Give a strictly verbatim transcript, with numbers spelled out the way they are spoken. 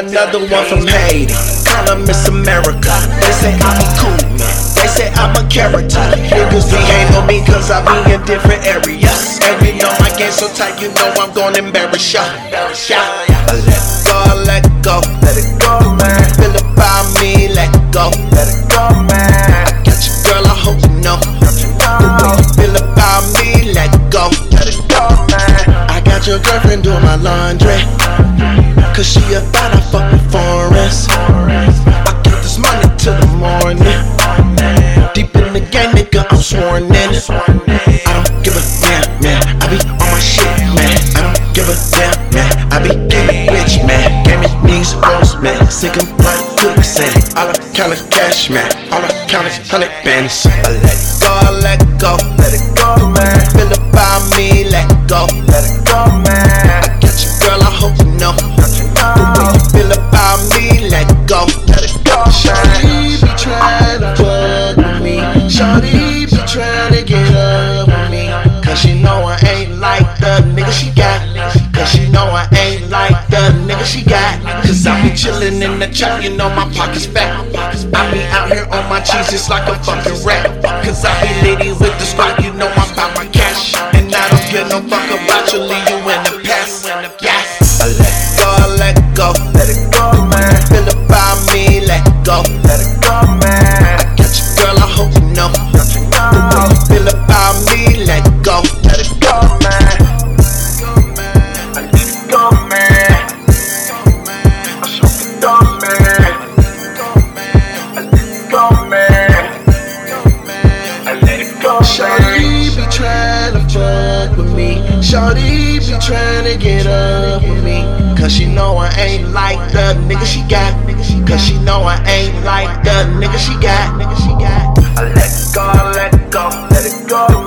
another one from Haiti. Call her Miss America. They say I'm a cool man. They say I'm a character. Niggas be hate on me cause I be in different areas. And you know my game so tight, you know I'm gonna embarrass ya. I let go, let go, let it go, man. Feel about me, let go, let it go, man. I got you, girl, I hope you know. The way you feel about me, let go, let it go, man. I got your girlfriend doing my laundry, cause she about I fuck with foreigns. I get this money till the morning. Deep in the game, nigga, I'm sworn in. I don't give a damn, man. I be on my shit, man. I don't give a damn, man. I be getting rich, man. Gave me these rolls, man. Sinking like quicksand. All I count is cash, man. All I count is hundred bands. I let it go, let it go, let it go, man. Feel about me, let it go, let it go, man. I got you, girl, I hope you know. The way you feel about me, let it go, let it go, man. Shawty be trying to fuck with me. Shawty be trying to get up with me, cause she know I ain't like the nigga she got. Cause she know I ain't like the nigga she got. Cause I be chillin' in the trap, you know my pockets fat. I be out here on my cheese just like a fucking rat. Cause I be litty with the squad, you know I'm about my cash. And I don't give no fuck about you, leave you in the past. Yes, I let go, let go, let it go, man. Feel about me, let go, let it go, man. I got you, girl, I hope you know. The way you feel about me, let go, let it go, man. I let it go, man. I show it go, man. I let it go, man. I let it go, man. Shawty be trying to fuck with me. Shawty be trying to get up with me, cause she know I ain't like the nigga she got. Cause she know I ain't like the nigga she got. I let it go, let it go, let it go.